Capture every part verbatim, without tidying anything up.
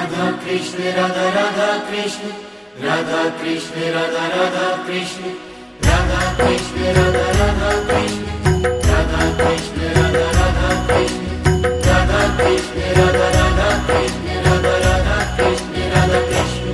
राधा कृष्ण राधा राधा कृष्ण राधा कृष्ण राधा राधा कृष्ण राधा कृष्ण राधा राधा कृष्ण राधा कृष्ण राधा राधा कृष्ण राधा कृष्ण राधा राधा कृष्ण राधा राधा कृष्ण राधा कृष्ण।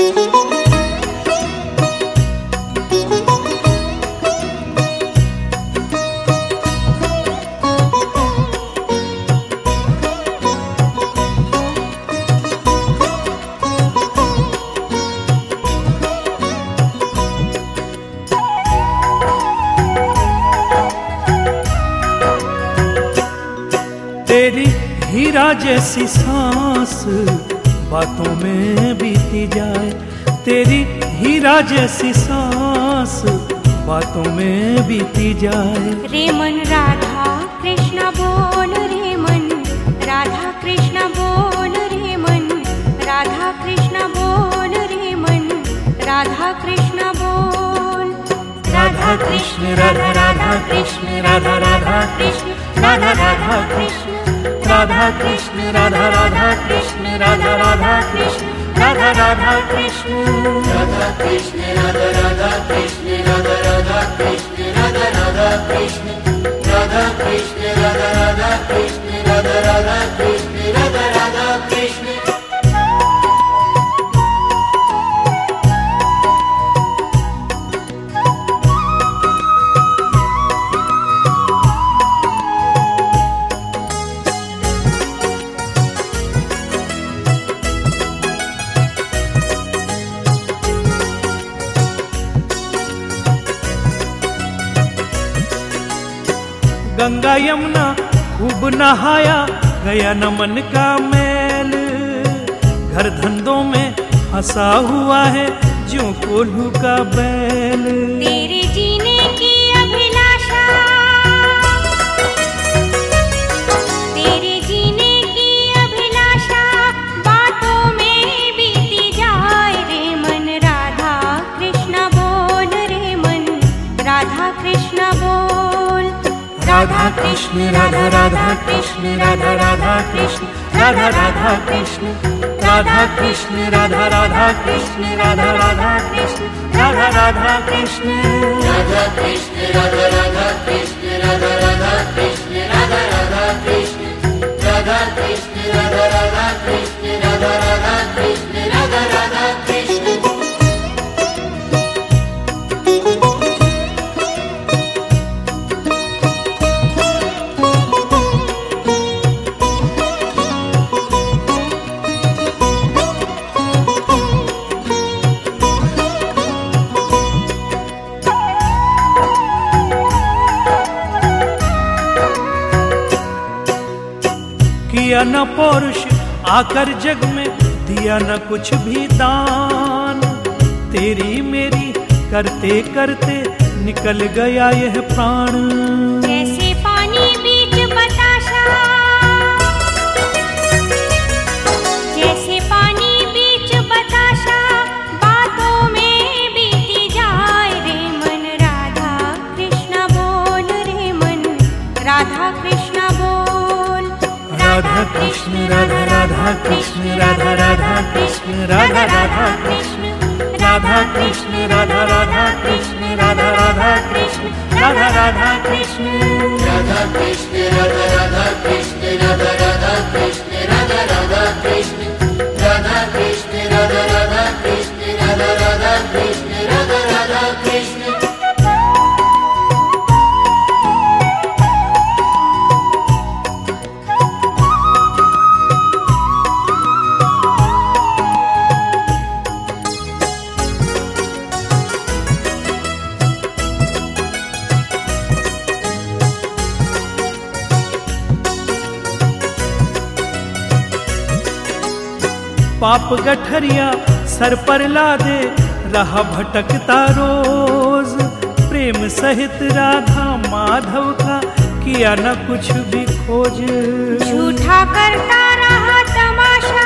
तेरी हीरा जैसी सांस बातों में बीती जाए, तेरी हीरा जैसी सांस बातों में बीती जाए। रे मन राधा कृष्ण बोल रे मन, राधा कृष्ण बोल रे मन, राधा कृष्ण बोल रे मन, राधा कृष्ण बोल। राधा कृष्ण राधा राधा कृष्ण राधा राधा कृष्ण राधा राधा कृष्ण राधा कृष्ण राधा राधा कृष्ण राधा राधा कृष्ण राधा राधा कृष्ण राधा कृष्ण राधा राधा कृष्ण राधा राधा कृष्ण राधा राधा कृष्ण राधा कृष्ण राधा राधा कृष्ण राधा राधा कृष्ण राधा राधा कृष्ण। गंगा यमुना खूब नहाया गया न मन का मैल, घर धंधों में फंसा हुआ है जो कोल्हू का बैल। तेरे जीने की अभिलाषा, तेरे जीने की अभिलाषा बातों में बीती जाए। रे मन राधा कृष्ण बोल रे मन, राधा कृष्ण बोल। राधा कृष्ण राधा राधा कृष्ण राधा राधा कृष्ण राधा राधा कृष्ण राधा कृष्ण राधा राधा कृष्ण राधा राधा कृष्ण राधा राधा कृष्ण राधा कृष्ण राधा राधा कृष्ण राधा राधा कृष्ण राधा राधा कृष्ण राधा कृष्ण राधा राधा कृष्ण राधा राधा कृष्ण राधा राधा कृष्ण। किया न पौरुष आकर जग में, दिया न कुछ भी दान, तेरी मेरी करते करते निकल गया यह प्राण। जैसे पानी बीच बताशा, जैसे पानी बीच बताशा बातों में बीती जाए। रे मन राधा कृष्ण बोल रे मन, राधा कृष्ण बोल। राधा कृष्ण राधा राधा कृष्ण राधा राधा कृष्ण राधा राधा कृष्ण राधा कृष्ण राधा राधा कृष्ण राधा राधा कृष्ण राधा राधा कृष्ण राधा कृष्ण राधा राधा कृष्ण राधा राधा कृष्ण राधा राधा कृष्ण राधा कृष्ण राधा राधा कृष्ण राधा राधा कृष्ण राधा राधा कृष्ण। पाप गठरिया सर पर ला दे, रहा भटकता रोज, प्रेम सहित राधा माधव का किया न कुछ भी खोज। झूठा करता रहा तमाशा,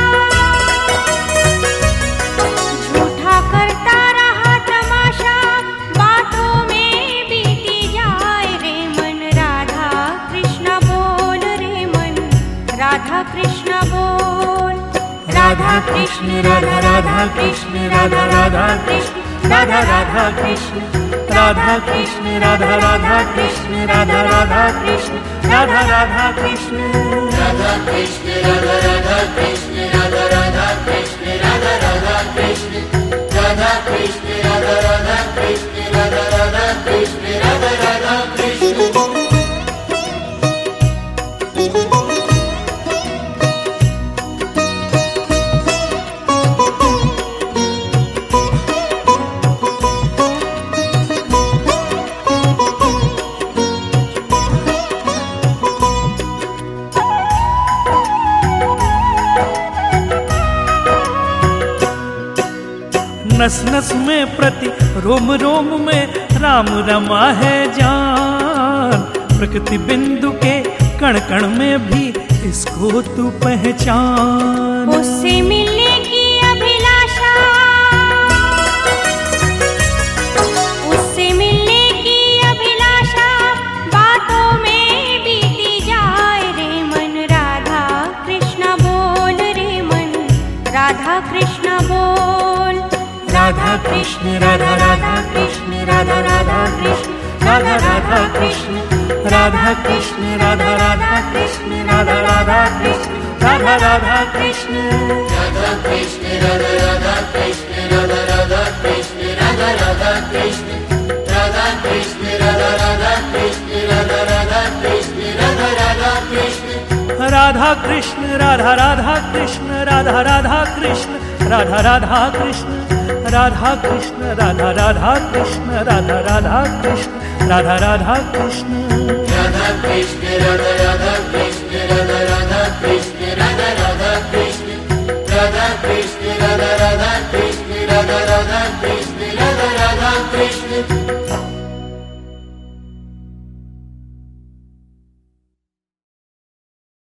झूठा करता रहा तमाशा बातों में बीती जाए। रे मन राधा कृष्ण बोल रे मन, राधा कृष्ण बोल। राधा कृष्ण राधा राधा कृष्ण राधा राधा कृष्ण राधा राधा कृष्ण राधा कृष्ण राधा राधा कृष्ण राधा राधा कृष्ण राधा राधा कृष्ण राधा कृष्ण राधा राधा कृष्ण राधा राधा कृष्ण राधा राधा कृष्ण राधा कृष्ण राधा राधा कृष्ण राधा राधा कृष्ण राधा राधा कृष्ण नस नस में प्रति रोम रोम में राम रमा है जान। प्रकृति बिंदु के कण कण में भी इसको तू पहचान। उससे मिलने की अभिलाषा, उससे मिलने की अभिलाषा बातों में बीती जाए रे मन। राधा कृष्ण बोल रे मन, राधा कृष्ण बोल। राधा कृष्ण राधा राधा कृष्ण राधा राधा कृष्ण राधा राधा कृष्ण राधा कृष्ण राधा राधा कृष्ण राधा राधा कृष्ण राधा राधा कृष्ण राधा कृष्ण राधा राधा कृष्ण राधा राधा कृष्ण राधा राधा कृष्ण राधा कृष्ण राधा राधा कृष्ण राधा राधा कृष्ण राधा राधा कृष्ण राधा कृष्ण राधा राधा कृष्ण राधा राधा कृष्ण राधा राधा कृष्ण राधा कृष्ण राधा राधा कृष्ण राधा राधा कृष्ण राधा राधा कृष्ण राधा कृष्ण राधा राधा कृष्ण राधा राधा कृष्ण राधा राधा कृष्ण राधा कृष्ण राधा राधा कृष्ण राधा राधा कृष्ण राधा राधा कृष्ण